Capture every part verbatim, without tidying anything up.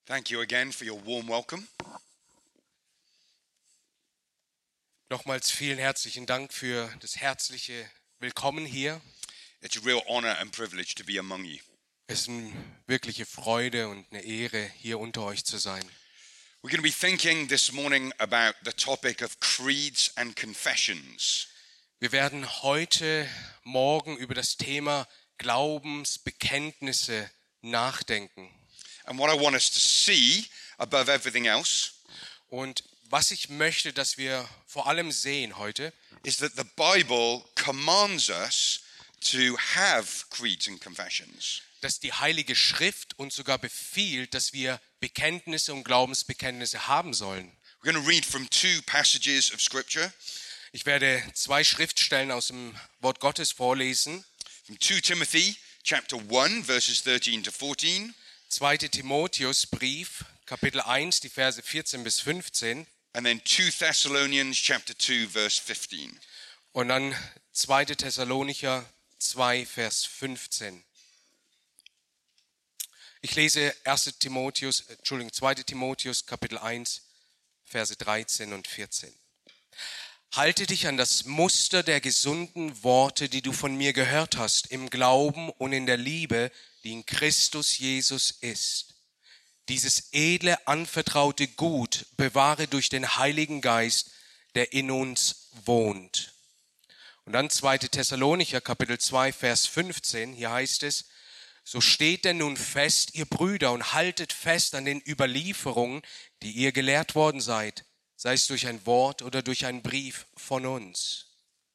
Thank you again for your warm welcome. Nochmals vielen herzlichen Dank für das herzliche Willkommen hier. It's a real honor and privilege to be among you. Es ist eine wirkliche Freude und eine Ehre, hier unter euch zu sein. We're going to be thinking this morning about the topic of creeds and confessions. Wir werden heute Morgen über das Thema Glaubensbekenntnisse nachdenken. And what I want us to see above everything else Und was ich möchte, dass wir vor allem sehen heute, is that the Bible commands us to have creeds and confessions. dass die Heilige Schrift uns sogar befiehlt, dass wir Bekenntnisse und Glaubensbekenntnisse haben sollen. We're going to read from two passages of Scripture, Ich werde zwei Schriftstellen aus dem Wort Gottes vorlesen. from Second Timothy chapter one, verses thirteen to fourteen, zweiter Timotheusbrief, Kapitel eins, die Verse vierzehn bis fünfzehn. and then Second Thessalonians chapter two, verse fifteen. Und dann zweiter Thessalonicher zwei, Vers fünfzehn. Ich lese erster Timotheus, Entschuldigung, zweiter Timotheus, Kapitel eins, Verse dreizehn und vierzehn. Halte dich an das Muster der gesunden Worte, die du von mir gehört hast, im Glauben und in der Liebe, die in Christus Jesus ist. Dieses edle, anvertraute Gut bewahre durch den Heiligen Geist, der in uns wohnt. Und dann zweiter Thessalonicher, Kapitel zwei, Vers fünfzehn, hier heißt es, so steht denn nun fest, ihr Brüder, und haltet fest an den Überlieferungen, die ihr gelehrt worden seid, sei es durch ein Wort oder durch einen Brief von uns.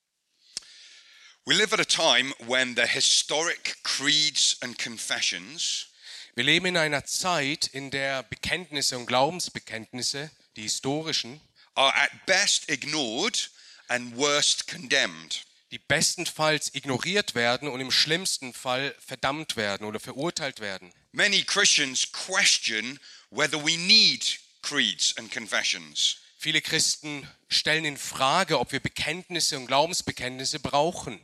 We live at a time when the historic creeds and confessions Wir leben in einer Zeit, in der Bekenntnisse und Glaubensbekenntnisse, die historischen, are at best ignored and worst condemned. die bestenfalls ignoriert werden und im schlimmsten Fall verdammt werden oder verurteilt werden. Many Christians question whether we need creeds and confessions. Viele Christen stellen in Frage, ob wir Bekenntnisse und Glaubensbekenntnisse brauchen.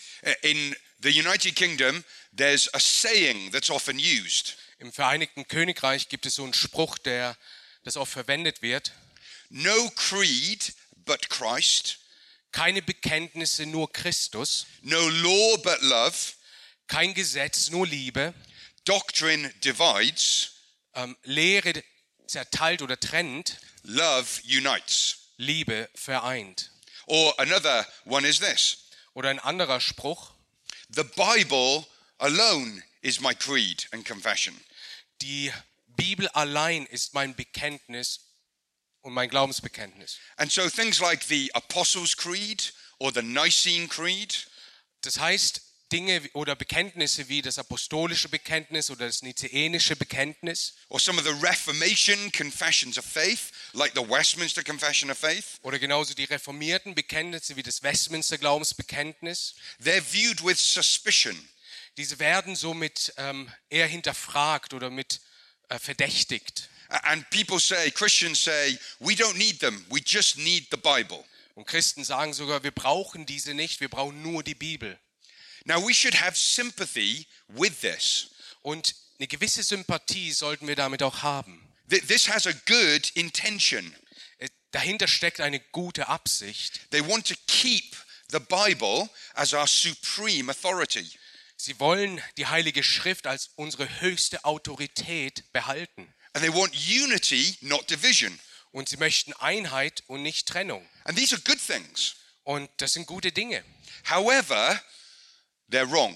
In the United Kingdom, there's a saying that's often used. Im Vereinigten Königreich gibt es so einen Spruch, der das oft verwendet wird. No creed but Christ, Keine Bekenntnisse, nur Christus. no law but love, Kein Gesetz, nur Liebe. doctrine divides, Ähm, Lehre zerteilt oder trennt. love unites. Liebe vereint. Or another one is this: Oder ein anderer Spruch. the Bible alone is my creed and confession. Die Bibel allein ist mein Bekenntnis und mein Glaubensbekenntnis. And so things like the Apostles' Creed or the Nicene Creed Das heißt, Dinge oder Bekenntnisse wie das apostolische Bekenntnis oder das nizäenische Bekenntnis or some of the Reformation confessions of faith, like the Westminster Confession of Faith, oder genauso die reformierten Bekenntnisse wie das Westminster Glaubensbekenntnis, they're viewed with suspicion. diese werden somit ähm, eher hinterfragt oder mit äh, verdächtigt. And people say, Christians say, we don't need them, we just need the Bible. Und Christen sagen sogar, wir brauchen diese nicht, wir brauchen nur die Bibel. Now we should have sympathy with this. Und eine gewisse Sympathie sollten wir damit auch haben. Th- This has a good intention. Äh, Dahinter steckt eine gute Absicht. They want to keep the Bible as our supreme authority. Sie wollen die Heilige Schrift als unsere höchste Autorität behalten. And they want unity, not division. Und sie möchten Einheit und nicht Trennung. And these are good things. Und das sind gute Dinge. However, they're wrong.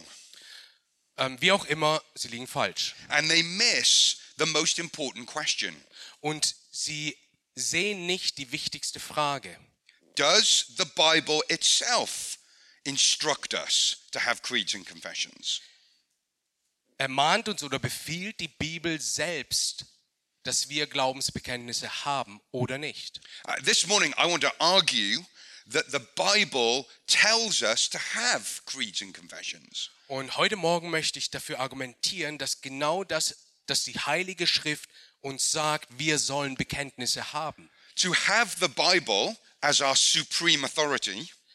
Ähm, wie auch immer, sie liegen falsch. And they miss the most important question. Und sie sehen nicht die wichtigste Frage. Does the Bible itself instruct us to have creeds and confessions? Ermahnt uns oder befiehlt die Bibel selbst, dass wir Glaubensbekenntnisse haben oder nicht? Uh, this morning I want to argue that the Bible tells us to have creeds and confessions. Und heute Morgen möchte ich dafür argumentieren, dass genau das, dass die Heilige Schrift uns sagt, wir sollen Bekenntnisse haben. To have the Bible as our supreme authority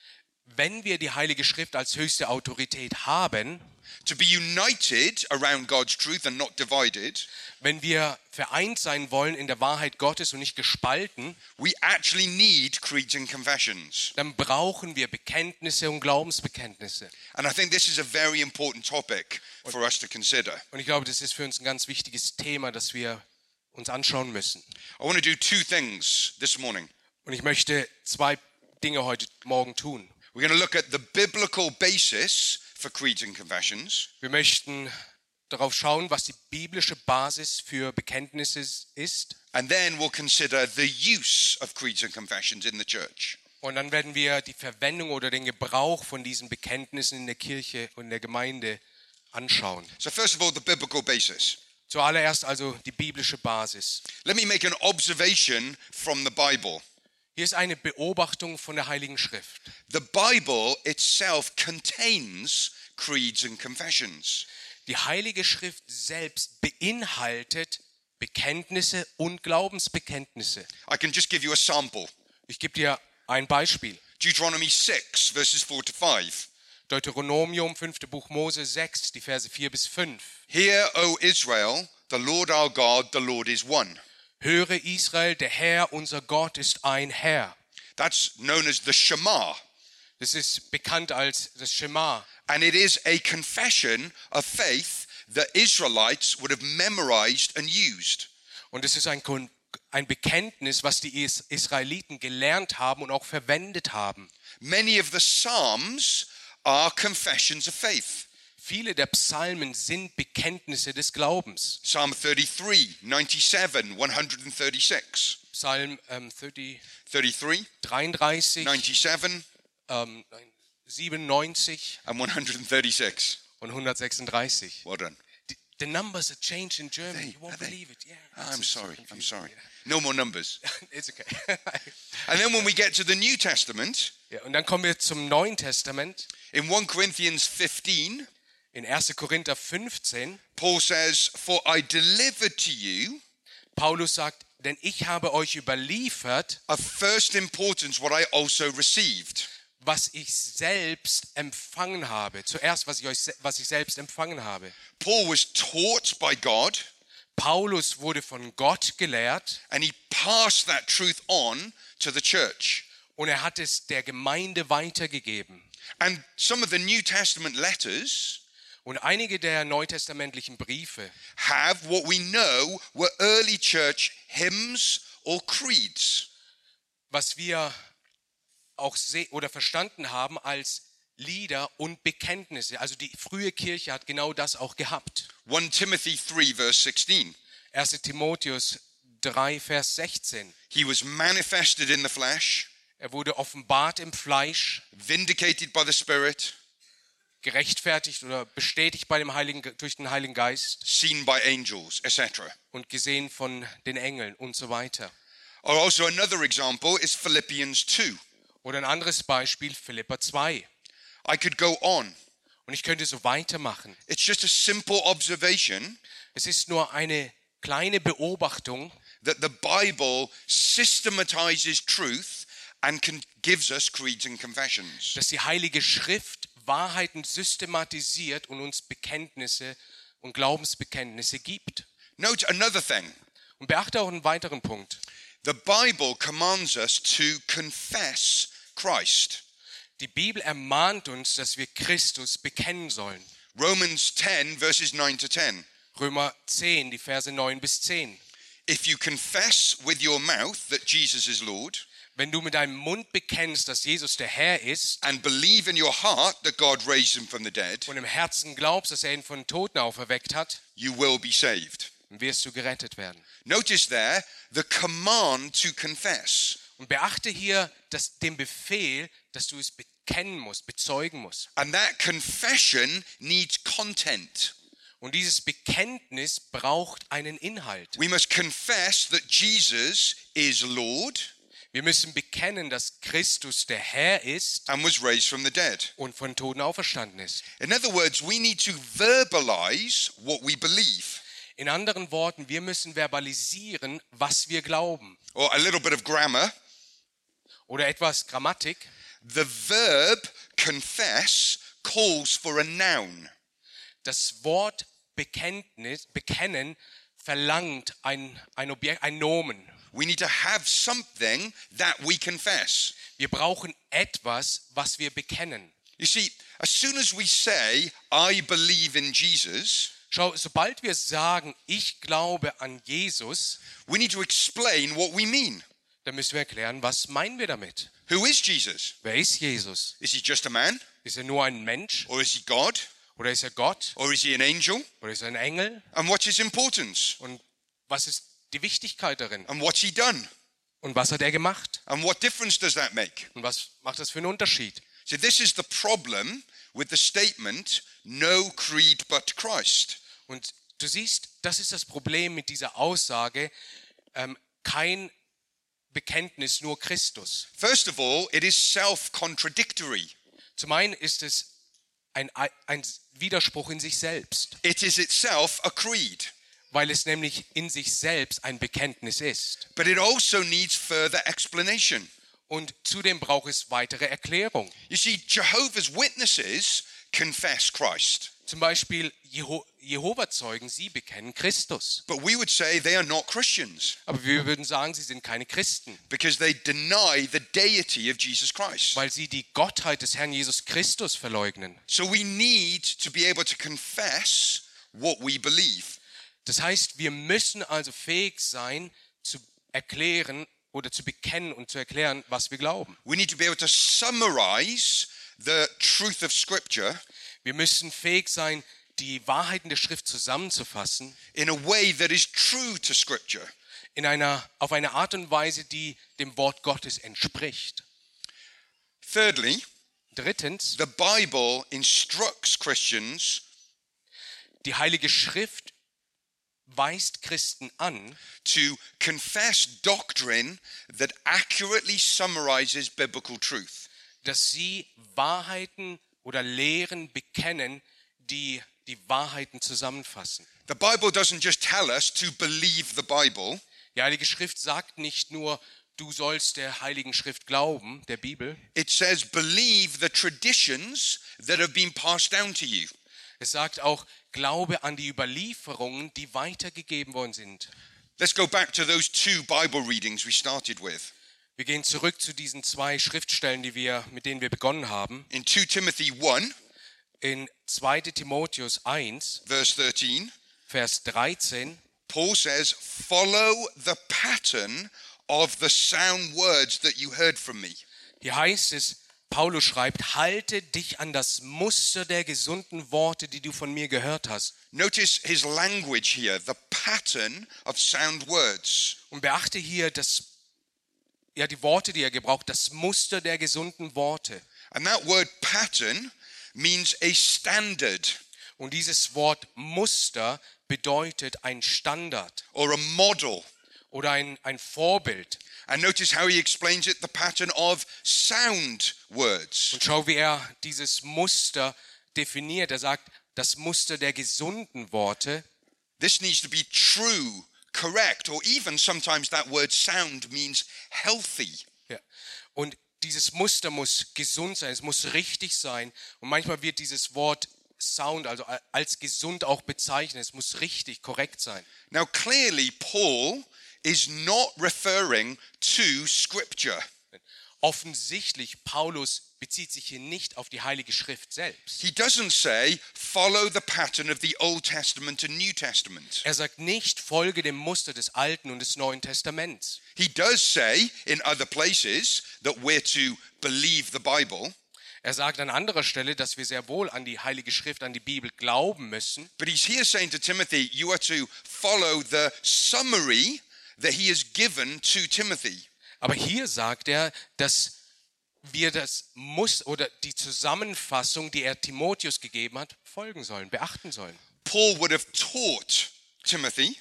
wenn wir die Heilige Schrift als höchste Autorität haben, to be united around God's truth and not divided, wenn wir vereint sein wollen in der Wahrheit Gottes und nicht gespalten, we actually need creeds and confessions. dann brauchen wir Bekenntnisse und Glaubensbekenntnisse. And I think this is a very important topic for us to consider. Und ich glaube, das ist für uns ein ganz wichtiges Thema, das wir uns anschauen müssen. I want to do two things this morning. Und ich möchte zwei Dinge heute Morgen tun. We're going to look at the biblical basis for creeds and confessions. Wir möchten darauf schauen, was die biblische Basis für Bekenntnisse ist. And then we'll consider the use of creeds and confessions in the church. Und dann werden wir die Verwendung oder den Gebrauch von diesen Bekenntnissen in der Kirche und in der Gemeinde anschauen. So first of all, the biblical basis. Zuallererst also die biblische Basis. Let me make an observation from the Bible. Hier ist eine Beobachtung von der Heiligen Schrift. The Bible itself contains creeds and confessions. Die Heilige Schrift selbst beinhaltet Bekenntnisse und Glaubensbekenntnisse. I can just give you a sample. Ich gebe dir ein Beispiel. Deuteronomy six, verses four to five. Deuteronomium, fünfte Buch Mose sechs, die Verse vier bis fünf. Hear, O Israel, the Lord our God, the Lord is one. Höre Israel, der Herr, unser Gott ist ein Herr. That's known as the Shema. Das ist bekannt als das Schema. And it is a confession of faith that Israelites would have memorized and used. Und es ist ein, Kon- ein Bekenntnis, was die Is- Israeliten gelernt haben und auch verwendet haben. Many of the Psalms are confessions of faith. Viele der Psalmen sind Bekenntnisse des Glaubens. Psalm thirty-three, ninety-seven, one thirty-six. Psalm ähm, dreißig, thirty-three, dreiunddreißig, ninety-seven, ähm, nein, siebenundneunzig and one thirty-six. und hundertsechsunddreißig. Well done. The, the numbers have changed in German. They- You won't are they? believe it. Yeah. Oh, I'm It's so sorry, I'm confusing, sorry. yeah. No more numbers. It's okay. And then when we get to the New Testament, Ja, und dann kommen wir zum Neuen Testament. in First Corinthians fifteen, In erster Korinther fünfzehn, Paul says, For I delivered to you Paulus sagt, denn ich habe euch überliefert, of first importance what I also received. was ich selbst empfangen habe. Zuerst, was ich, euch, se- was ich selbst empfangen habe. Paul was taught by God, Paulus wurde von Gott gelehrt and he passed that truth on to the church. und er hat es der Gemeinde weitergegeben. And some of the New Testament letters Und einige der neutestamentlichen Briefe have what we know were early church hymns or creeds. was wir auch se- oder verstanden haben als Lieder und Bekenntnisse. Also die frühe Kirche hat genau das auch gehabt. First Timothy three, verse sixteen. erster Timotheus drei, Vers sechzehn. He was manifested in the flesh, Er wurde offenbart im Fleisch, vindicated by the Spirit, gerechtfertigt oder bestätigt bei dem Heiligen, Ge- durch den Heiligen Geist seen by angels, et cetera. und gesehen von den Engeln und so weiter. Or also another example is Philippians two. Oder ein anderes Beispiel, Philipper zwei. I could go on. Und ich könnte so weitermachen. It's just a simple observation Es ist nur eine kleine Beobachtung, that the Bible systematizes truth and can, gives us creeds and confessions. dass die Heilige Schrift Wahrheiten systematisiert und uns Bekenntnisse und Glaubensbekenntnisse gibt. Note another thing. Und beachte auch einen weiteren Punkt. The Bible commands us to confess Christ. Die Bibel ermahnt uns, dass wir Christus bekennen sollen. Romans ten, verses nine to ten. Römer zehn, die Verse neun bis zehn. If you confess with your mouth that Jesus is Lord Wenn du mit deinem Mund bekennst, dass Jesus der Herr ist and believe in your heart that God raised him from the dead, und im Herzen glaubst, dass er ihn von den Toten auferweckt hat, you will be saved. dann wirst du gerettet werden. Notice there the command to confess. Und beachte hier dass, den Befehl, dass du es bekennen musst, bezeugen musst. And that confession needs content. Und dieses Bekenntnis braucht einen Inhalt. We must confess that Jesus is Lord Wir müssen bekennen, dass Christus der Herr ist and was raised from the dead. und von Toten auferstanden ist. In other words, we need to verbalize what we believe. In anderen Worten, wir müssen verbalisieren, was wir glauben. Or a little bit of grammar. Oder etwas Grammatik. the verb confess calls for a noun. Das Wort Bekenntnis, bekennen verlangt ein, ein Objekt, ein Nomen. We need to have something that we confess. Wir brauchen etwas, was wir bekennen. You see, as soon as we say, I believe in Jesus, Schau, sobald wir sagen, ich glaube an Jesus, we need to explain what we mean. dann müssen wir erklären, was meinen wir damit? Who is Jesus? Wer ist Jesus? Is he just a man? Ist er nur ein Mensch? Or is he God? Oder ist er Gott? Or is he an angel? Oder ist er ein Engel? And what's his importance? Und was ist die Wichtigkeit darin? And what's he done? Und was hat er gemacht? And what difference does that make? Und was macht das für einen Unterschied? So this is the problem with the statement, no creed but Christ. Und du siehst, das ist das Problem mit dieser Aussage, ähm, kein Bekenntnis, nur Christus. First of all, it is self-contradictory. Zum einen ist es ein, ein Widerspruch in sich selbst, It is itself a creed, weil es nämlich in sich selbst ein Bekenntnis ist. but it also needs further explanation. Und zudem braucht es weitere Erklärung. You see, Jehovah's Witnesses confess Christ, Zum Beispiel Jeho- Jehova-Zeugen, sie bekennen Christus. but we would say they are not Christians Aber wir würden sagen, sie sind keine Christen, because they deny the deity of Jesus Christ. weil sie die Gottheit des Herrn Jesus Christus verleugnen. So we need to be able to confess what we believe. Das heißt, wir müssen also fähig sein, zu erklären oder zu bekennen und zu erklären, was wir glauben. We need to be able to summarize the truth of Scripture Wir müssen fähig sein, die Wahrheiten der Schrift zusammenzufassen in a way that is true to Scripture. in einer, auf eine Art und Weise, die dem Wort Gottes entspricht. Thirdly, Drittens, the Bible instructs Christians die Heilige Schrift weist Christen an, to confess doctrine that accurately summarizes biblical truth. dass sie Wahrheiten oder Lehren bekennen, die die Wahrheiten zusammenfassen. The Bible doesn't just tell us to believe the Bible. Die Heilige Schrift sagt nicht nur, du sollst der Heiligen Schrift glauben, der Bibel. It says believe the traditions that have been passed down to you. Es sagt auch, glaube an die Überlieferungen, die weitergegeben worden sind. Let's go back to those two Bible readings we started with. Wir gehen zurück zu diesen zwei Schriftstellen, die wir, mit denen wir begonnen haben. In Second Timothy one, In zweiter Timotheus eins, verse thirteen, Vers dreizehn, Paul says, follow the pattern of the sound words that you heard from me. hier heißt es, Paulus schreibt, halte dich an das Muster der gesunden Worte, die du von mir gehört hast. Notice his language here, the pattern of sound words. Und beachte hier das, ja, die Worte, die er gebraucht, das Muster der gesunden Worte. And that word pattern means a standard Und dieses Wort Muster bedeutet ein Standard or a model. oder ein, ein Vorbild. And notice how he explains it, the pattern of sound words. Und schau, wie er dieses Muster definiert. Er sagt, das Muster der gesunden Worte. This needs to be true, correct, or even sometimes that word sound means healthy. Ja. Und dieses Muster muss gesund sein, es muss richtig sein. Und manchmal wird dieses Wort Sound, also als gesund auch bezeichnet. Es muss richtig, korrekt sein. Now clearly Paul is not referring to scripture. Offensichtlich, Paulus bezieht sich hier nicht auf die Heilige Schrift selbst. He doesn't say follow the pattern of the Old Testament and New Testament. Er sagt nicht, folge dem Muster des Alten und des Neuen Testaments. He does say in other places that we're to believe the Bible, Er sagt an anderer Stelle, dass wir sehr wohl an die Heilige Schrift, an die Bibel glauben müssen. but he's here saying to Timothy, you are to follow the summary that he has given to Timothy. Aber hier sagt er, dass wir das Muss oder die Zusammenfassung, die er Timotheus gegeben hat, folgen sollen, beachten sollen. Paul would have taught Timothy,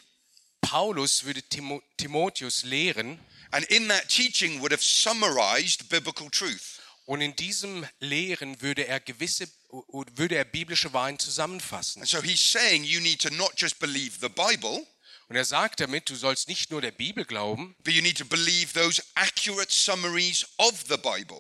Paulus würde Timo, Timotheus lehren and in that teaching would have summarized biblical truth. und in diesem Lehren würde er gewisse würde er biblische Wahrheiten zusammenfassen. And so he's saying you need to not just believe the Bible, Und er sagt damit, du sollst nicht nur der Bibel glauben, but you need to believe those accurate summaries of the Bible.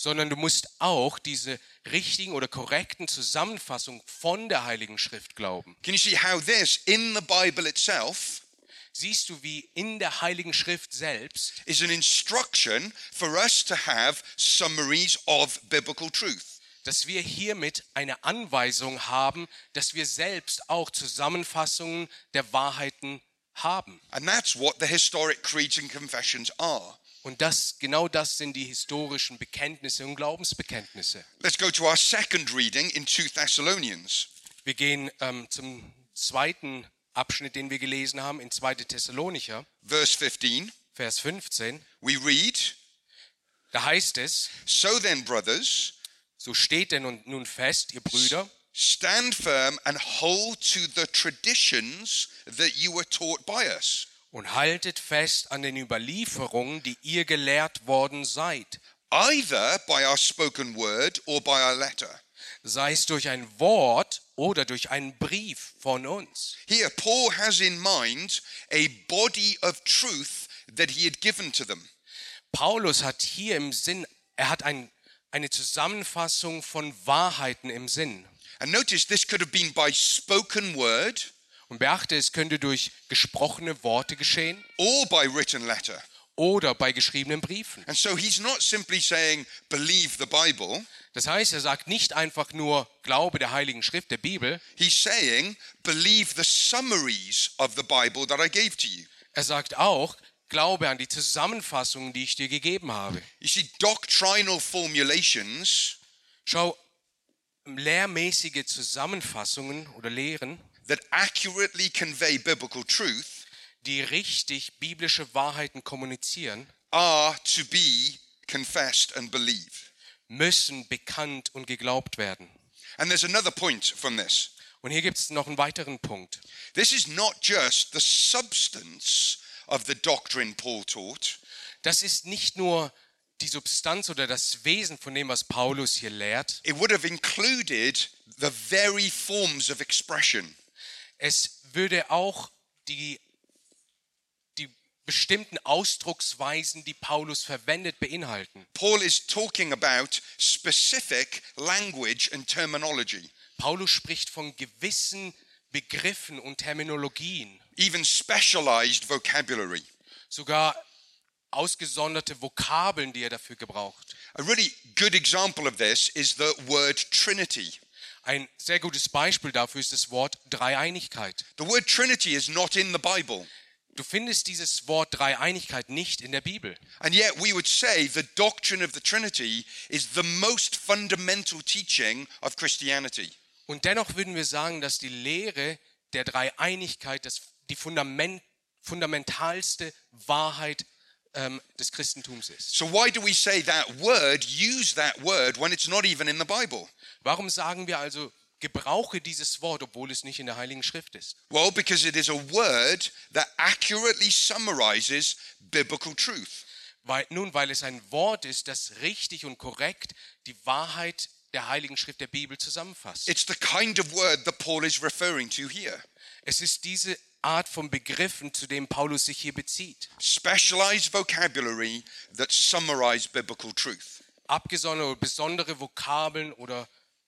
sondern du musst auch diese richtigen oder korrekten Zusammenfassungen von der Heiligen Schrift glauben. Can you see how this, in the Bible itself, Siehst du, wie in der Heiligen Schrift selbst is an instruction for us to have summaries of biblical truth? dass wir hiermit eine Anweisung haben, dass wir selbst auch Zusammenfassungen der Wahrheiten haben. And that's what the historic creeds and confessions are. Und das, genau das sind die historischen Bekenntnisse und Glaubensbekenntnisse. Let's go to our second reading in Second Thessalonians. Wir gehen ähm, zum zweiten Abschnitt, den wir gelesen haben, in zweiten Thessalonicher, Verse fifteen, Vers fünfzehn. we read, Da heißt es, "So then, brothers, so steht denn nun- nun fest, ihr Brüder, stand firm and hold to the traditions that you were taught by us, und haltet fest an den Überlieferungen, die ihr gelehrt worden seid, either by our spoken word or by our letter." sei es durch ein Wort oder durch einen Brief von uns. Here, Paul has in mind a body of truth that he had given to them. Paulus hat hier im Sinn, er hat ein, eine Zusammenfassung von Wahrheiten im Sinn. And notice this could have been by spoken word Und beachte, es könnte durch gesprochene Worte geschehen or by written letter. oder bei geschriebenen Briefen. And so he's not simply saying, believe the Bible. Das heißt, er sagt nicht einfach nur, glaube der Heiligen Schrift, der Bibel. He's saying, believe the summaries of the Bible that I gave to you. Er sagt auch, glaube an die Zusammenfassungen, die ich dir gegeben habe. You see, doctrinal formulations Schau, lehrmäßige Zusammenfassungen oder Lehren, that accurately convey biblical truth die richtig biblische Wahrheiten kommunizieren, are to be confessed and believed. müssen bekannt und geglaubt werden. And there's another point from this. Und hier gibt es noch einen weiteren Punkt. This is not just the substance of the doctrine Paul taught, Das ist nicht nur die Substanz oder das Wesen von dem, was Paulus hier lehrt. it would have included the very forms of expression. Es würde auch die, die bestimmten Ausdrucksweisen, die Paulus verwendet, beinhalten. Paul is talking about specific language and terminology, Paulus spricht von gewissen Begriffen und Terminologien, even specialized vocabulary. sogar ausgesonderte Vokabeln, die er dafür gebraucht. A really good example of this is the word Trinity. Ein sehr gutes Beispiel dafür ist das Wort Dreieinigkeit. The word Trinity is not in the Bible, Du findest dieses Wort Dreieinigkeit nicht in der Bibel. and yet we would say the doctrine of the Trinity is the most fundamental teaching of Christianity. Und dennoch würden wir sagen, dass die Lehre der Dreieinigkeit das, die Fundament, fundamentalste Wahrheit ähm, des Christentums ist. So why do we say that word, use that word, when it's not even in the Bible? Warum sagen wir also, gebrauche dieses Wort, obwohl es nicht in der Heiligen Schrift ist? Well, because it is a word that accurately summarizes biblical truth. Weil, nun, weil es ein Wort ist, das richtig und korrekt die Wahrheit der Heiligen Schrift der Bibel zusammenfasst. It's the kind of word that Paul is referring to here. Es ist diese Art von Begriffen, zu dem Paulus sich hier bezieht. Specialized vocabulary that summarize biblical truth. Abgesonderte oder besondere Vokabeln oder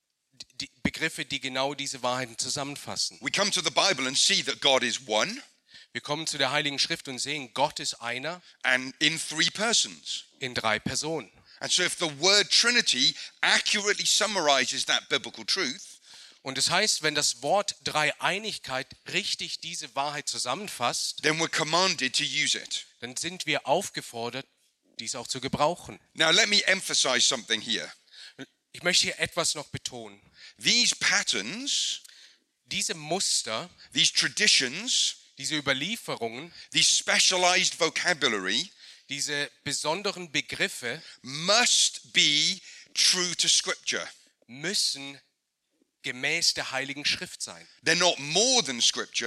die Begriffe, die genau diese Wahrheiten zusammenfassen. We come to the Bible and see that God is one Wir kommen zu der Heiligen Schrift und sehen, Gott ist einer and in three persons. in drei Personen. And so if the word Trinity accurately summarizes that biblical truth, Und das heißt, wenn das Wort Dreieinigkeit richtig diese Wahrheit zusammenfasst, then we're commanded to use it. dann sind wir aufgefordert, dies auch zu gebrauchen. Now let me emphasize something here. Ich möchte hier etwas noch betonen. These patterns, Diese Muster, these traditions, diese Überlieferungen, these specialized vocabulary diese besonderen Begriffe must be true to Scripture. müssen gemäß der Heiligen Schrift sein. They're not more than Scripture,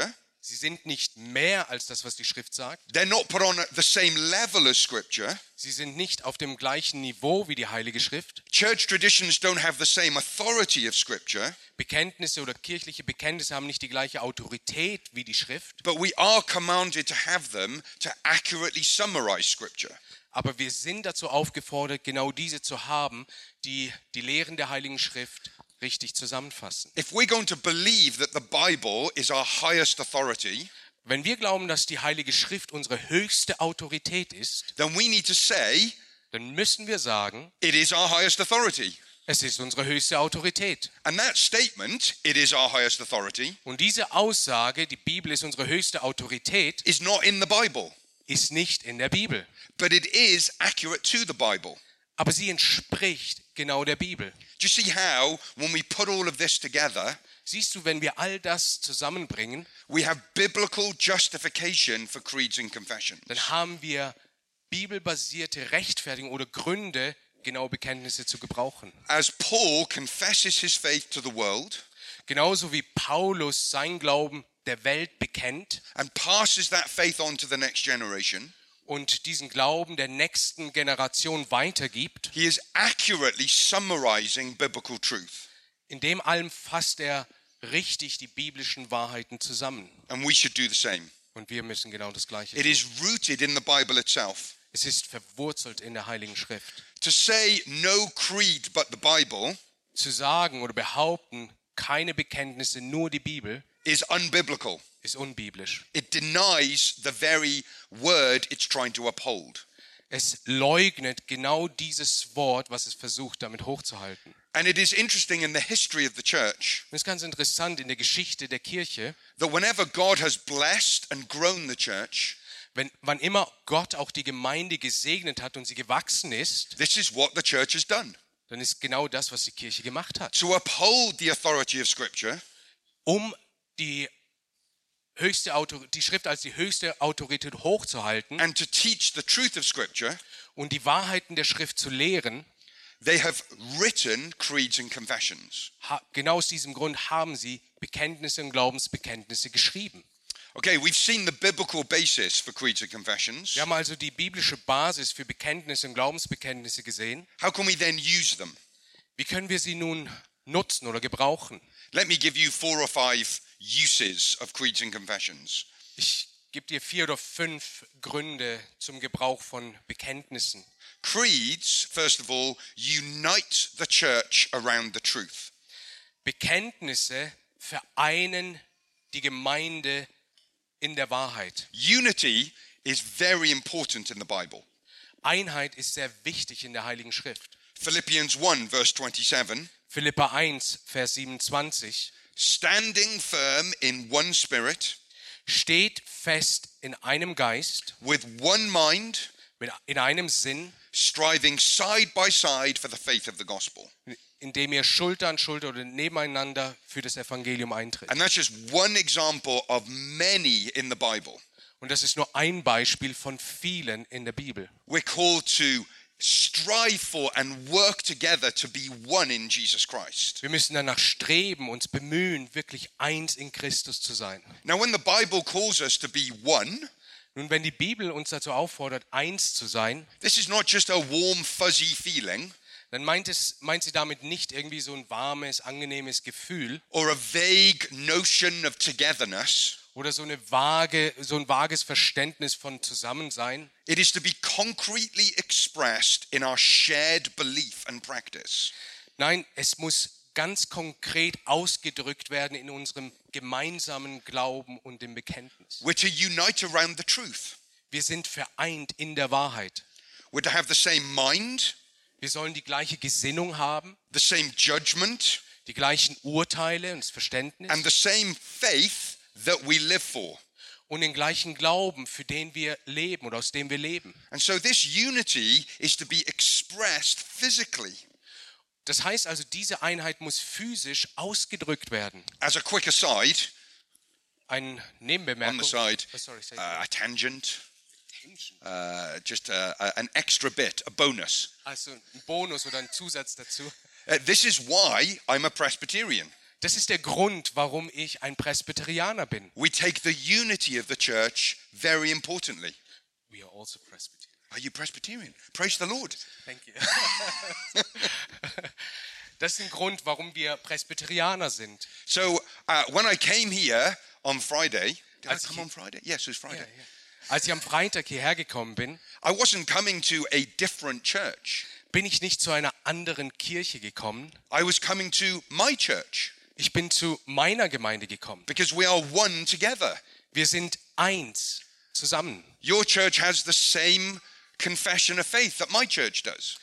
Sie sind nicht mehr als das, was die Schrift sagt. They're not put on the same level as Scripture. Sie sind nicht auf dem gleichen Niveau wie die Heilige Schrift. Church traditions don't have the same authority of Scripture. Bekenntnisse oder kirchliche Bekenntnisse haben nicht die gleiche Autorität wie die Schrift. But we are commanded to have them to accurately summarize Scripture. Aber wir sind dazu aufgefordert, genau diese zu haben, die die Lehren der Heiligen Schrift richtig zusammenfassen. If we're going to believe that the Bible is our highest authority, Wenn wir glauben, dass die Heilige Schrift unsere höchste Autorität ist, then we need to say dann müssen wir sagen, it is our highest authority. es ist unsere höchste Autorität. And that statement, it is our highest authority, Und diese Aussage, die Bibel ist unsere höchste Autorität, is not in the Bible, ist nicht in der Bibel. but it is accurate to the Bible. Aber sie entspricht genau der Bibel. Do you see how, when we put all of this together, Siehst du, wenn wir all das zusammenbringen, we have biblical justification for creeds and confessions? dann haben wir bibelbasierte Rechtfertigung oder Gründe, genau Bekenntnisse zu gebrauchen. As Paul confesses his faith to the world Genauso wie Paulus sein Glauben der Welt bekennt and passes that faith on to the next generation, und diesen Glauben der nächsten Generation weitergibt, he is accurately summarizing biblical truth. in dem allem fasst er richtig die biblischen Wahrheiten zusammen. And we should do the same. Und wir müssen genau das Gleiche It tun. is rooted in the Bible itself. Es ist verwurzelt in der Heiligen Schrift. To say no creed but the Bible Zu sagen oder behaupten, keine Bekenntnisse, nur die Bibel, is unbiblical. ist unbiblisch. It denies the very word it's trying to uphold. Es leugnet genau dieses Wort, was es versucht, damit hochzuhalten. And it is interesting in the history of the church Und es ist ganz interessant in der Geschichte der Kirche, that whenever God has blessed and grown the church, wenn, wann immer Gott auch die Gemeinde gesegnet hat und sie gewachsen ist, this is what the church has done. dann ist genau das, was die Kirche gemacht hat. To uphold the authority of Scripture, Um die, höchste Autor- die Schrift als die höchste Autorität hochzuhalten and to teach the truth of Scripture, und die Wahrheiten der Schrift zu lehren, they have written creeds and confessions. ha, genau aus diesem Grund haben sie Bekenntnisse und Glaubensbekenntnisse geschrieben. Okay, we've seen the biblical basis for creeds and confessions. Wir haben also die biblische Basis für Bekenntnisse und Glaubensbekenntnisse gesehen. How can we then use them? Wie können wir sie nun nutzen oder gebrauchen? Let me give you four or five uses of creeds and confessions. Ich gebe dir vier oder fünf Gründe zum Gebrauch von Bekenntnissen. Creeds, first of all, unite the church around the truth. Bekenntnisse vereinen die Gemeinde in der Wahrheit. Unity is very important in the Bible. Einheit ist sehr wichtig in der Heiligen Schrift. Philippians one, verse twenty-seven. Philipper eins, Vers siebenundzwanzig. Standing firm in one spirit, Steht fest in einem Geist, with one mind, mit- in einem Sinn, striving side by side for the faith of the gospel. indem ihr Schulter an Schulter oder nebeneinander für das Evangelium eintritt. And that's just one example of many in the Bible. Und das ist nur ein Beispiel von vielen in der Bibel. We're called to strive for and work together to be one in Jesus Christ. Wir müssen danach streben, uns bemühen, wirklich eins in Christus zu sein. Now, when the Bible calls us to be one, Nun, wenn die Bibel uns dazu auffordert, eins zu sein, this is not just a warm, fuzzy feeling dann meint, es, meint sie damit nicht irgendwie so ein warmes, angenehmes Gefühl or a vague notion of togetherness. oder so, eine vage, so ein vages Verständnis von Zusammensein. It is to be concretely expressed in our shared belief and practice. Nein, es muss ganz konkret ausgedrückt werden in unserem gemeinsamen Glauben und dem Bekenntnis. We're to unite around the truth. Wir sind vereint in der Wahrheit. We're to have the same mind, Wir sollen die gleiche Gesinnung haben, the same judgment, die gleichen Urteile und das Verständnis and the same faith that we live for. und den gleichen Glauben, für den wir leben oder aus dem wir leben. And so this unity is to be expressed physically. Das heißt also, diese Einheit muss physisch ausgedrückt werden. As a quick aside, Eine on Nebenbemerkung. the side, Oh, sorry, say uh, a tangent, uh, just a, a, an extra bit, a bonus. Also ein Bonus oder ein Zusatz dazu. Uh, this is why I'm a Presbyterian. Das ist der Grund, warum ich ein Presbyterianer bin. We take the unity of the church very importantly. We are also Presbyterian. Are you Presbyterian? Praise the Lord. Thank you. Das ist ein Grund, warum wir Presbyterianer sind. So uh, when I came here on Friday, did Als I come ich- on Friday? Yes, it was Friday. Ja, ja. Als ich am Freitag hierher gekommen bin, I wasn't coming to a different church. bin ich nicht zu einer anderen Kirche gekommen. I was coming to my church Ich bin zu meiner Gemeinde gekommen. because we are one together. Wir sind eins zusammen. Your church has the same confession of faith that my church does.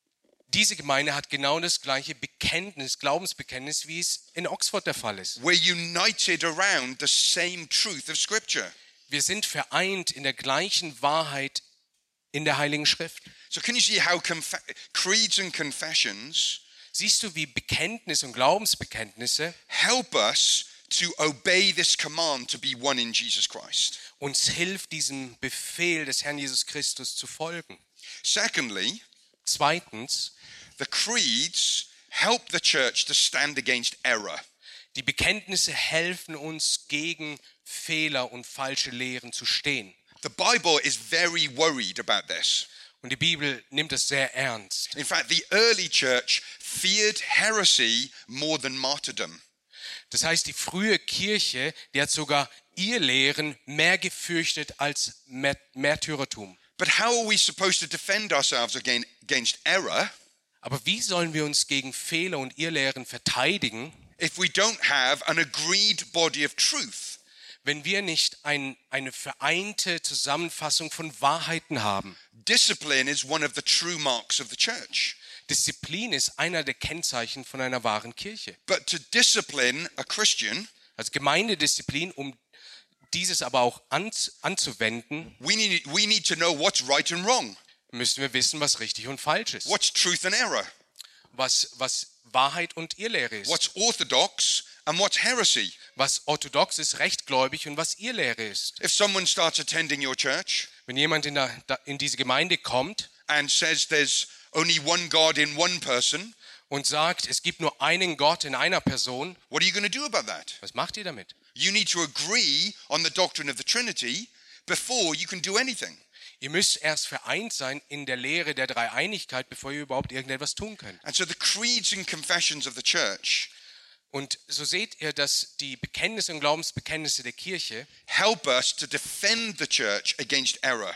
Diese Gemeinde hat genau das gleiche Bekenntnis, Glaubensbekenntnis, wie es in Oxford der Fall ist. We're united around the same truth of Scripture. Wir sind vereint in der gleichen Wahrheit in der Heiligen Schrift. So can you see how conf- creeds and confessions Siehst du, wie Bekenntnis und Glaubensbekenntnisse help us to obey this command to be one in Jesus Christ? uns hilft, diesem Befehl des Herrn Jesus Christus zu folgen. Secondly, Zweitens, the creeds help the church to stand against error. die Bekenntnisse helfen uns, gegen Fehler und falsche Lehren zu stehen. The Bible is very worried about this. Und die Bibel nimmt es sehr ernst. In fact, the early church feared heresy more than martyrdom. Das heißt, die frühe Kirche, die hat sogar ihr Lehren mehr gefürchtet als Mä- Märtyrertum. But how are we supposed to defend ourselves again, against error Aber wie sollen wir uns gegen Fehler und Irrlehren verteidigen, if we don't have an agreed body of truth? wenn wir nicht ein, eine vereinte Zusammenfassung von Wahrheiten haben? Discipline is one of the true marks of the church. Disziplin ist einer der Kennzeichen von einer wahren Kirche. But to discipline a Christian, Also Gemeindedisziplin, um dieses aber auch an, anzuwenden, we need, we need to know what's right and wrong, müssen wir wissen, was richtig und falsch ist. what's truth and error, Was, was Wahrheit und Irrlehre ist. what's orthodox and what's heresy. Was orthodox ist, rechtgläubig und was Irrlehre ist. If someone starts attending your church Wenn jemand in, der, da- in diese Gemeinde kommt and says there's only one God in one person, und sagt, es gibt nur einen Gott in einer Person, what are you going to do about that? was macht ihr damit? You need to agree on the doctrine of the Trinity before you can do anything. Ihr müsst erst vereint sein in der Lehre der Dreieinigkeit, bevor ihr überhaupt irgendetwas tun könnt. And so the creeds and confessions of the church Und so seht ihr, dass die Bekenntnisse und Glaubensbekenntnisse der Kirche help us to defend the church against error.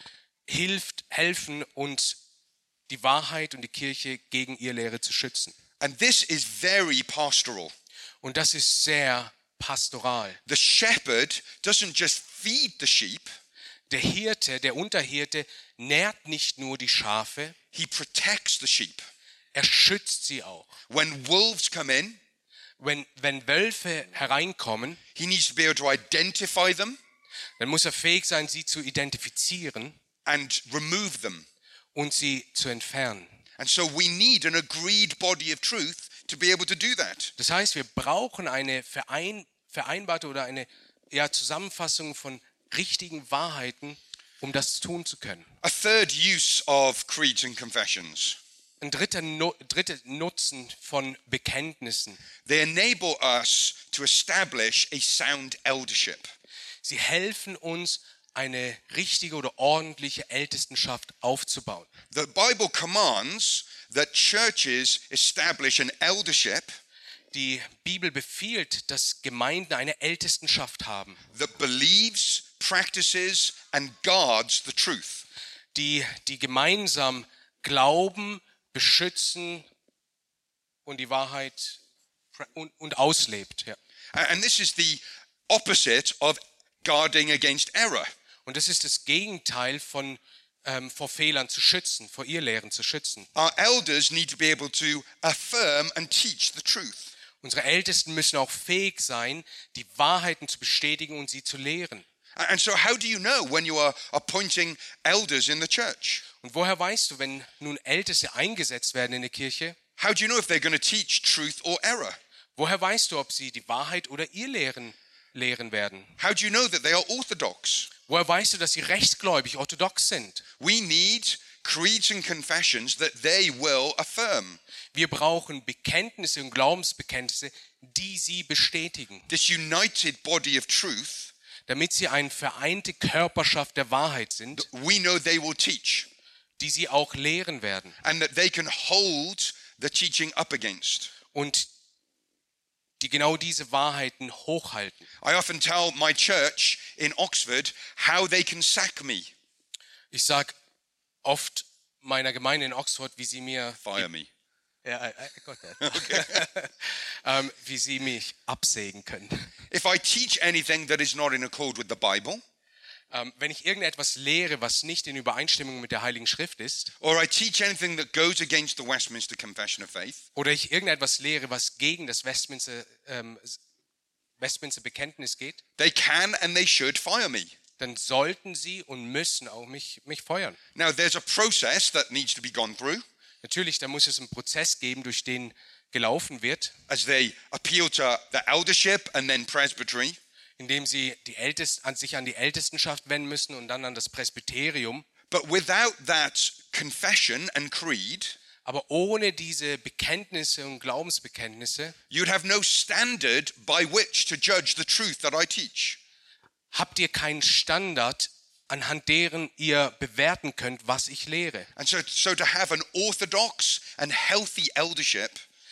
hilft, helfen uns, die Wahrheit und die Kirche gegen Irrlehre zu schützen. And this is very pastoral. Und das ist sehr pastoral. The shepherd doesn't just feed the sheep, Der Hirte, der Unterhirte, nährt nicht nur die Schafe, he protects the sheep. er schützt sie auch. When wolves come in, Wenn, wenn Wölfe hereinkommen, he needs to be able to identify them dann muss er fähig sein, sie zu identifizieren and remove them. und sie zu entfernen. And so we need an agreed body of truth to be able to do that. Das heißt, wir brauchen eine verein, vereinbarte oder eine ja, Zusammenfassung von richtigen Wahrheiten, um das tun zu können. A third use of creeds and confessions. Ein dritter, no, dritter Nutzen von Bekenntnissen. They enable us to establish a sound eldership. Sie helfen uns, eine richtige oder ordentliche Ältestenschaft aufzubauen. The Bible commands that churches establish an eldership Die Bibel befiehlt, dass Gemeinden eine Ältestenschaft haben, that believes, practices, and guards the truth. die, die gemeinsam glauben, beschützen und die Wahrheit pra- und, und auslebt. Ja. And this is the opposite of guarding against error. Und das ist das Gegenteil von ähm, vor Fehlern zu schützen, vor Irrlehren zu schützen. Our elders need to be able to affirm and teach the truth. Unsere Ältesten müssen auch fähig sein, die Wahrheiten zu bestätigen und sie zu lehren. And so how do you know when you are appointing elders in the church? Und woher weißt du, wenn nun Älteste eingesetzt werden in der Kirche, How do you know if they're going to teach truth or error? woher weißt du, ob sie die Wahrheit oder Irrlehren lehren werden? How do you know that they are orthodox? Woher weißt du, dass sie rechtsgläubig, orthodox sind? We need creeds and confessions that they will affirm. Wir brauchen Bekenntnisse und Glaubensbekenntnisse, die sie bestätigen, This united body of truth, damit sie eine vereinte Körperschaft der Wahrheit sind, we know they will teach, die sie auch lehren werden and that they can hold the teaching up against. und die genau diese Wahrheiten hochhalten. I often tell my church in Oxford how they can sack me. Ich sage oft meiner Gemeinde in Oxford, wie sie mir Fire me. ja, I, I got that. ähm, wie sie mich absägen können. If I teach anything that is not in accord with the Bible, Ähm, wenn ich irgendetwas lehre, was nicht in Übereinstimmung mit der Heiligen Schrift ist, or I teach anything that goes against the Westminster Confession of Faith, oder ich irgendetwas lehre, was gegen das Westminster, ähm, Westminster Bekenntnis geht, they can and they should fire me. dann sollten sie und müssen auch mich, mich feuern. Now, there's a process that needs to be gone through Natürlich, da muss es einen Prozess geben, durch den gelaufen wird, as they appeal to the eldership and then presbytery. indem sie die Ältest, an sich an die Ältestenschaft wenden müssen und dann an das Presbyterium. But without that confession and creed, Aber ohne diese Bekenntnisse und Glaubensbekenntnisse you'd have no standard by which to judge the truth that I teach. habt ihr keinen Standard, anhand deren ihr bewerten könnt, was ich lehre. And so, so to have an orthodox and healthy eldership,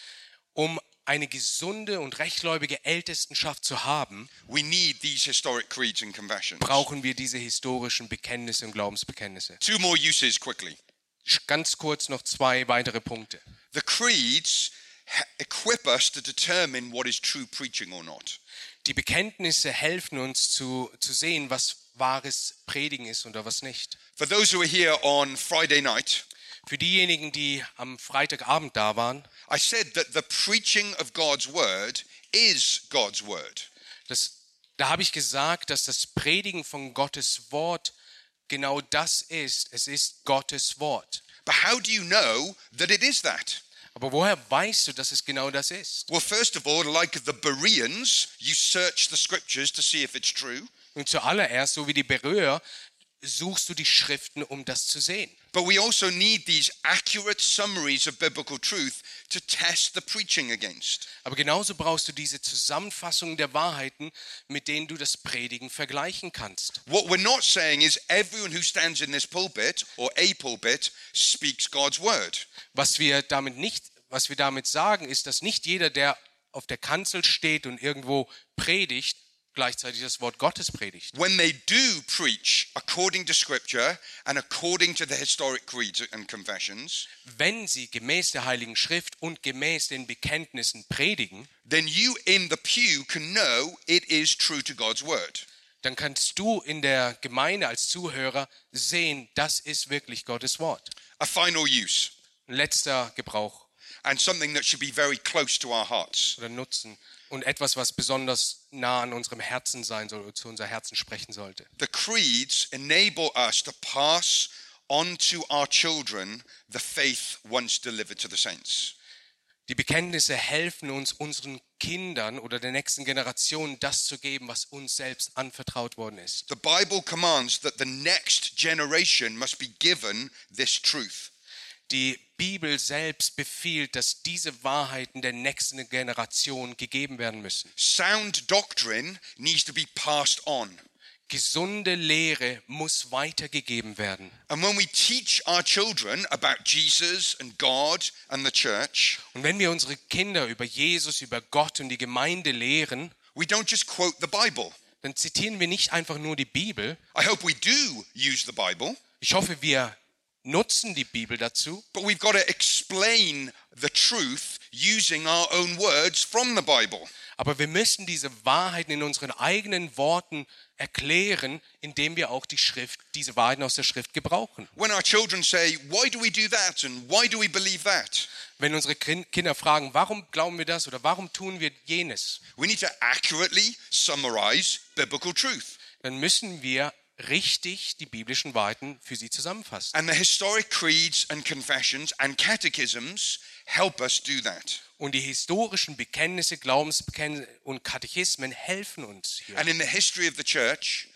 Um eine gesunde und rechtgläubige Ältestenschaft zu haben, we need these historic creeds and confessions. brauchen wir diese historischen Bekenntnisse und Glaubensbekenntnisse. Two more uses quickly. Ganz kurz noch zwei weitere Punkte. The creeds ha- equip us to determine what is true preaching or not. Die Bekenntnisse helfen uns zu, zu sehen, was wahres Predigen ist oder was nicht. For those who are here on Friday night, Für diejenigen, die am Freitagabend da waren, I said that the preaching of God's word is God's word. das, da habe ich gesagt, dass das Predigen von Gottes Wort genau das ist. Es ist Gottes Wort. But how do you know that it is that? Aber woher weißt du, dass es genau das ist? Well, first of all, like the Bereans, you search the scriptures to see if it's true. Und zuallererst, so wie die Beröer, suchst du die Schriften, um das zu sehen. But we also need these accurate summaries of biblical truth to test the preaching against. Aber genauso brauchst du diese Zusammenfassung der Wahrheiten, mit denen du das Predigen vergleichen kannst. What we're not saying is everyone who stands in this pulpit or a pulpit speaks God's word. Was wir damit nicht, was wir damit sagen, ist, dass nicht jeder, der auf der Kanzel steht und irgendwo predigt, gleichzeitig das Wort Gottes predigt. When they do preach according to scripture and according to the historic creeds and confessions, Wenn sie gemäß der Heiligen Schrift und gemäß den Bekenntnissen predigen, then you in the pew can know it is true to God's word. dann kannst du in der Gemeinde als Zuhörer sehen, das ist wirklich Gottes Wort. A final use, Ein letzter Gebrauch and something that should be very close to our hearts. oder Nutzen und etwas, was besonders nah an unserem Herzen sein soll oder zu unser Herzen sprechen sollte. The creeds enable us to pass on to our children the faith once delivered to the saints. Die Bekenntnisse helfen uns, unseren Kindern oder der nächsten Generation das zu geben, was uns selbst anvertraut worden ist. The Bible commands that the next generation must be given this truth. Die Bibel selbst befiehlt, dass diese Wahrheiten der nächsten Generation gegeben werden müssen. Sound doctrine needs to be passed on. Gesunde Lehre muss weitergegeben werden. And when we teach our children about Jesus and God and the church, Und wenn wir unsere Kinder über Jesus, über Gott und die Gemeinde lehren, we don't just quote the Bible. dann zitieren wir nicht einfach nur die Bibel. I hope we do use the Bible, Ich hoffe, wir nutzen die Bibel dazu, but we've got to explain the truth using our own words from the Bible. aber wir müssen diese Wahrheiten in unseren eigenen Worten erklären, indem wir auch die Schrift, diese Wahrheiten aus der Schrift gebrauchen. When our children say, why do we do that and why do we believe that? Wenn unsere Kin- Kinder fragen, warum glauben wir das oder warum tun wir jenes, We need to accurately summarize biblical truth. dann müssen wir richtig die biblischen Wahrheiten für sie zusammenfassen. And the historic creeds and confessions and catechisms help us do that. Und die historischen Bekenntnisse, Glaubensbekenntnisse und Katechismen helfen uns hier. And in the history of the church,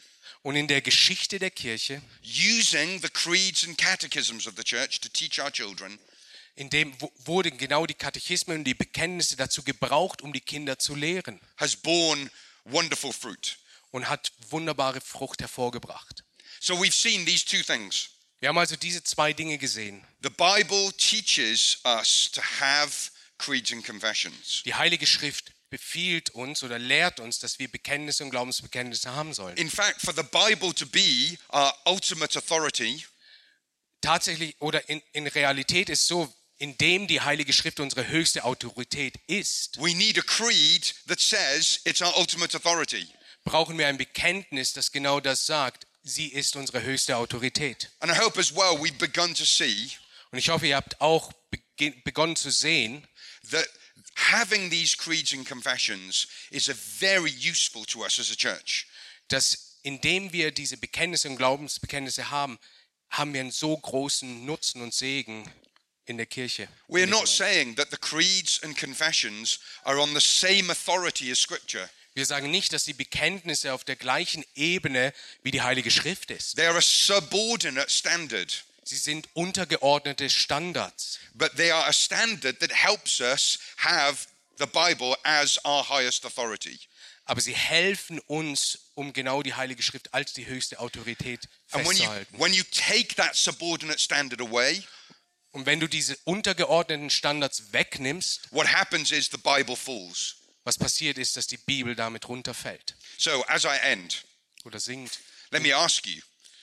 Und in der Geschichte der Kirche, using the creeds and catechisms of the church to teach our children, in dem wo- wurden genau die Katechismen und die Bekenntnisse dazu gebraucht, um die Kinder zu lehren, has borne wonderful fruit. und hat wunderbare Frucht hervorgebracht. So we've seen these two things. Wir haben also diese zwei Dinge gesehen. The Bible teaches us to have creeds and confessions. Die Heilige Schrift befiehlt uns oder lehrt uns, dass wir Bekenntnisse und Glaubensbekenntnisse haben sollen. In fact, for the Bible to be our ultimate authority, Tatsächlich oder in, in Realität ist so, indem die Heilige Schrift unsere höchste Autorität ist, we need a creed that says it's our ultimate authority. brauchen wir ein Bekenntnis, das genau das sagt. Sie ist unsere höchste Autorität. And I hope as well we've begun to see Und ich hoffe, ihr habt auch bege- begonnen zu sehen, that having these creeds and confessions is a very useful to us as a church. dass indem wir diese Bekenntnisse und Glaubensbekenntnisse haben, haben wir einen so großen Nutzen und Segen in der Kirche. We're not saying that the creeds and confessions are on the same authority as Scripture. Wir sagen nicht, dass die Bekenntnisse auf der gleichen Ebene wie die Heilige Schrift ist. They are a subordinate standard, Sie sind untergeordnete Standards. but they are a standard that helps us have the Bible as our highest authority. Aber sie helfen uns, um genau die Heilige Schrift als die höchste Autorität And when you, festzuhalten. when you take that subordinate standard away, Und wenn du diese untergeordneten Standards wegnimmst, what happens is the Bible falls. was passiert ist, dass die Bibel damit runterfällt So, as I end, oder sinkt. let me ask you,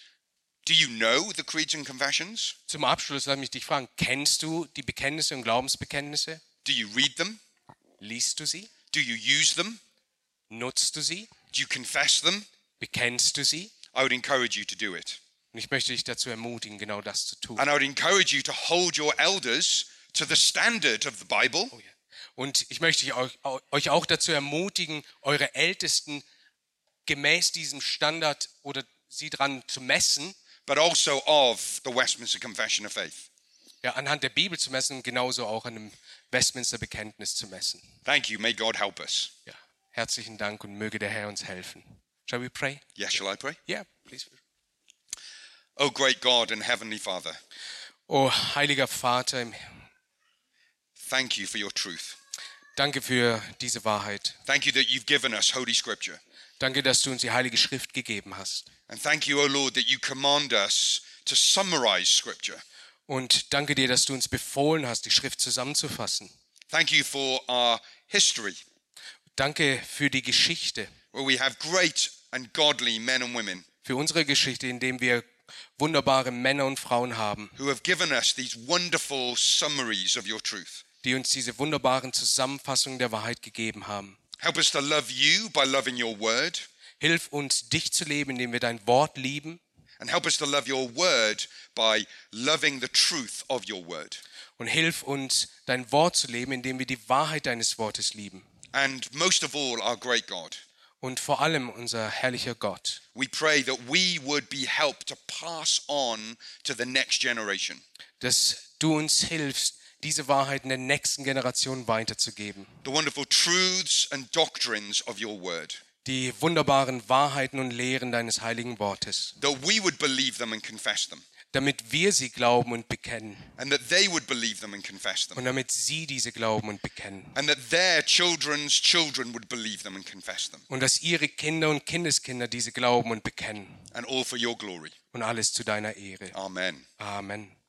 do you know the creeds and confessions? Zum Abschluss lass mich dich fragen, kennst du die Bekenntnisse und Glaubensbekenntnisse? Do you read them? Liest du sie? Do you use them? Nutzt du sie? Do you confess them? Bekennst du sie? I would encourage you to do it. Und ich möchte dich dazu ermutigen, genau das zu tun. And I would encourage you to hold your elders to the standard of the Bible, Und ich möchte euch, euch auch dazu ermutigen, eure Ältesten gemäß diesem Standard oder sie dran zu messen, but also of the Westminster Confession of Faith. ja, anhand der Bibel zu messen und genauso auch an dem Westminster Bekenntnis zu messen. Thank you. May God help us. Ja, herzlichen Dank und möge der Herr uns helfen. Shall we pray? Yes, shall I pray? Yeah, please. Oh, great God and Heavenly Father, Oh, heiliger Vater, im- thank you for your truth. danke für diese Wahrheit. Thank you that you've given us Holy Scripture. Danke, dass du uns die Heilige Schrift gegeben hast. And thank you, O Lord, that you command us to summarize Scripture. Und danke dir, dass du uns befohlen hast, die Schrift zusammenzufassen. Thank you for our history, Danke für die Geschichte, where we have great and godly men and women für unsere Geschichte, in dem wir wunderbare Männer und Frauen haben, who have given us these wonderful summaries of your truth. die uns diese wunderbaren Zusammenfassungen der Wahrheit gegeben haben. Help us to love you by loving your word, Hilf uns, dich zu leben, indem wir dein Wort lieben. and help us to love your word by loving the truth of your word. Und hilf uns, dein Wort zu leben, indem wir die Wahrheit deines Wortes lieben. And most of all, our great God, Und vor allem unser herrlicher Gott. we pray that we would be helped to pass on to the next generation. Dass du uns hilfst, diese Wahrheit in der nächsten Generation weiterzugeben. The wonderful truths and doctrines of your word, Die wunderbaren Wahrheiten und Lehren deines heiligen Wortes. that we would believe them and confess them, Damit wir sie glauben und bekennen. and that they would believe them and confess them, Und damit sie diese glauben und bekennen. and that their children's children would believe them and confess them, Und dass ihre Kinder und Kindeskinder diese glauben und bekennen. and all for your glory. Und alles zu deiner Ehre. Amen. Amen.